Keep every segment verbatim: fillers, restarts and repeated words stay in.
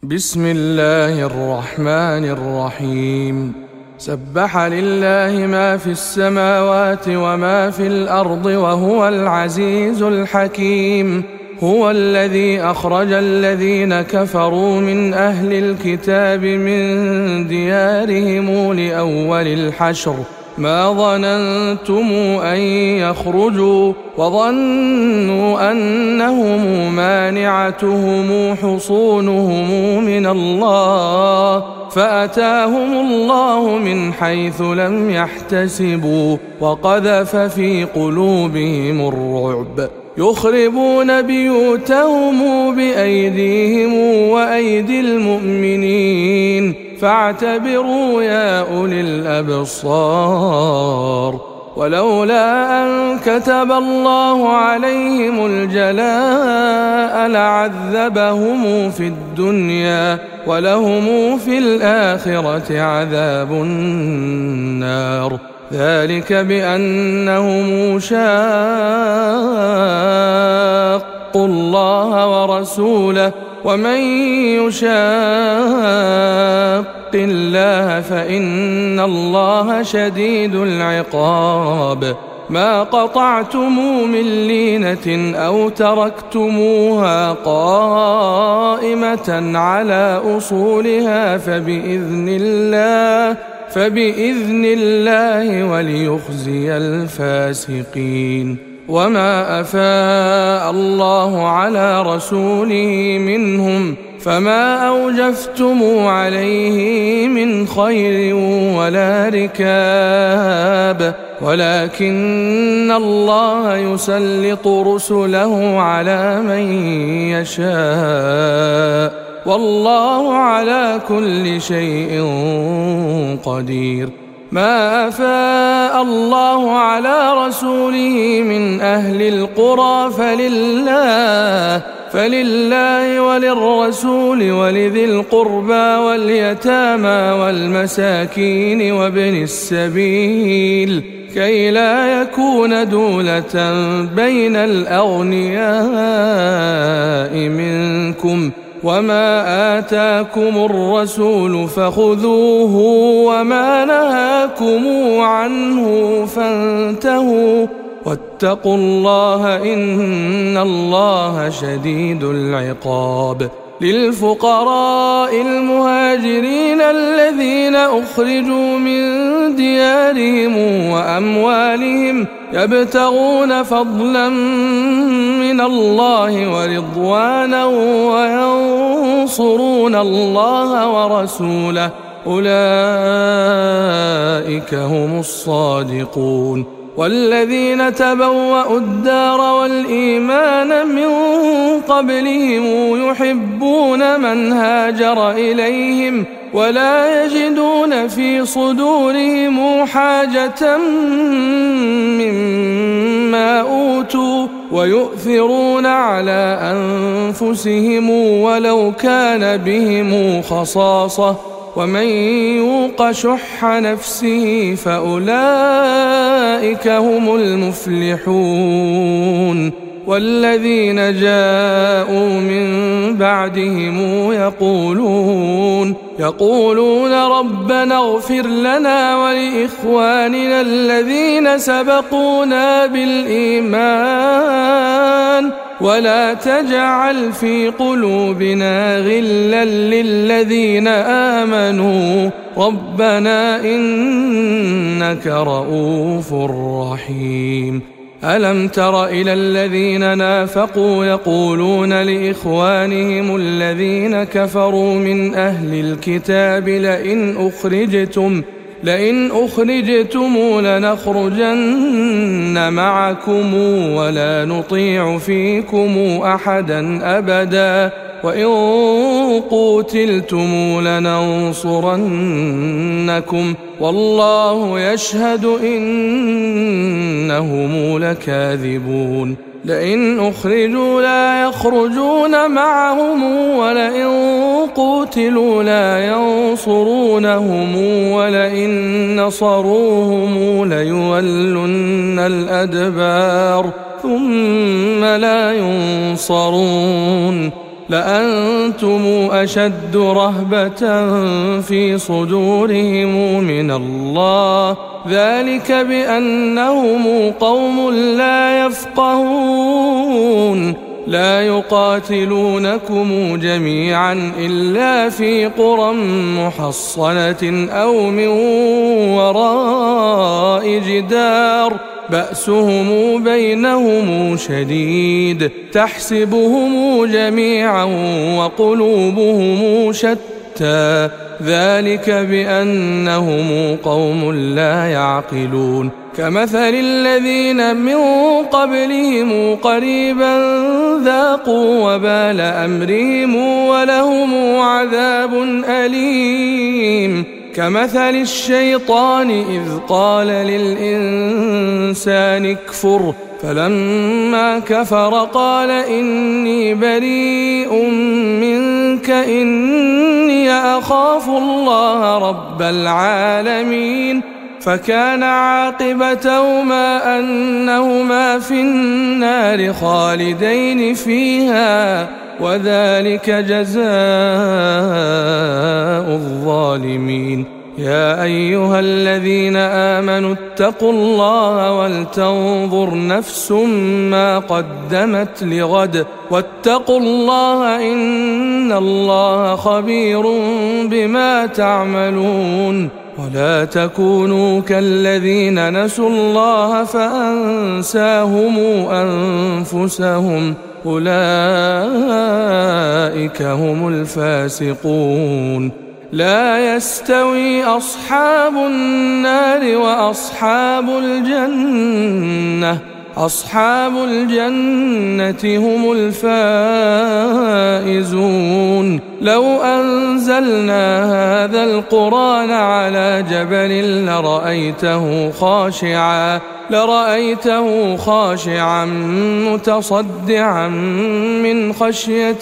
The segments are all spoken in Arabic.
بسم الله الرحمن الرحيم. سبح لله ما في السماوات وما في الأرض وهو العزيز الحكيم. هو الذي أخرج الذين كفروا من أهل الكتاب من ديارهم لأول الحشر ما ظننتم أن يخرجوا وظنوا أنهم مانعتهم حصونهم من الله فأتاهم الله من حيث لم يحتسبوا وقذف في قلوبهم الرعب يخربون بيوتهم بأيديهم وأيدي المؤمنين فاعتبروا يا أولي الأبصار. ولولا أن كتب الله عليهم الجلاء لعذبهم في الدنيا ولهم في الآخرة عذاب النار. ذلك بأنهم شاقوا الله ورسوله ومن يشاق الله فإن الله شديد العقاب. ما قطعتم من لينة أو تركتموها قائمة على أصولها فبإذن الله فبإذن الله وليخزي الفاسقين. وما أفاء الله على رسوله منهم فما أوجفتم عليه من خير ولا ركاب ولكن الله يسلط رسله على من يشاء والله على كل شيء قدير. ما أفاء الله على رسوله من أهل القرى فلله فلله وللرسول ولذي القربى واليتامى والمساكين وابن السبيل كي لا يكون دولة بين الأغنياء منكم. وما آتاكم الرسول فخذوه وما نهاكم عنه فانتهوا واتقوا الله إن الله شديد العقاب. للفقراء المهاجرين الذين أخرجوا من ديارهم وأموالهم يبتغون فضلا من الله ورضوانا وينصرون الله ورسوله أولئك هم الصادقون. والذين تبوأوا الدار والإيمان من قبلهم يحبون من هاجر إليهم ولا يجدون في صدورهم حاجة مما أوتوا ويؤثرون على أنفسهم ولو كان بهم خصاصة ومن يوق شح نفسه فأولئك هم المفلحون. والذين جاءوا من بعدهم يقولون يقولون ربنا اغفر لنا ولإخواننا الذين سبقونا بالإيمان ولا تجعل في قلوبنا غلا للذين آمنوا ربنا إنك رؤوف رحيم. ألم تر إلى الذين نافقوا يقولون لإخوانهم الذين كفروا من أهل الكتاب لئن أخرجتم لئن أخرجتم لنخرجن معكم ولا نطيع فيكم أحدا أبدا وإن قوتلتم لننصرنكم والله يشهد إنهم لكاذبون. لئن أخرجوا لا يخرجون معهم ولئن قوتلوا لا ينصرونهم ولئن نصروهم ليولن الأدبار ثم لا ينصرون لأنتم أشد رهبة في صدورهم من الله، ذلك بأنهم قوم لا يفقهون. لا يقاتلونكم جميعا إلا في قرى محصنة أو من وراء جدار بأسهم بينهم شديد، تحسبهم جميعا وقلوبهم شتى، ذلك بأنهم قوم لا يعقلون. كمثل الذين من قبلهم قريبا ذاقوا وبال أمرهم ولهم عذاب أليم. كمثل الشيطان إذ قال للإنسان اكفر فلما كفر قال إني بريء منك إني أخاف الله رب العالمين. فكان عاقبتهما أنهما في النار خالدين فيها، وذلك جزاء الظالمين. يا أيها الذين آمنوا اتقوا الله ولتنظر نفس ما قدمت لغد واتقوا الله إن الله خبير بما تعملون. ولا تكونوا كالذين نسوا الله فأنساهم أنفسهم أولئك هم الفاسقون. لا يستوي أصحاب النار وأصحاب الجنة أصحاب الجنة هم الفائزون. لو أنزلنا هذا القرآن على جبل لرأيته خاشعا لرأيته خاشعا متصدعا من خشية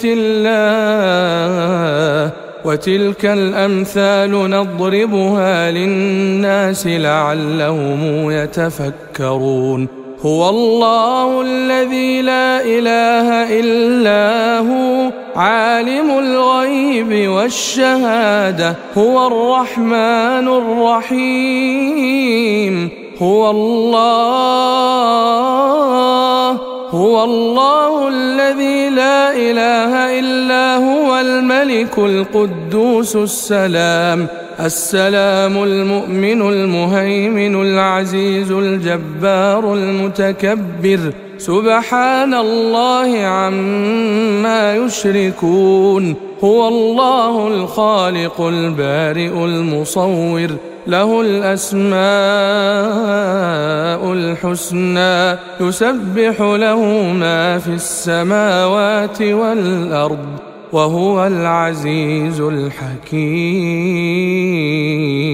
الله. وتلك الأمثال نضربها للناس لعلهم يتفكرون. هو الله الذي لا إله إلا هو عالم الغيب والشهادة هو الرحمن الرحيم. هو الله هو الله الذي لا إله إلا هو الملك القدوس السلام السلام المؤمن المهيمن العزيز الجبار المتكبر سبحان الله عما يشركون. هو الله الخالق البارئ المصور له الأسماء الحسنى يسبح له ما في السماوات والأرض وهو العزيز الحكيم.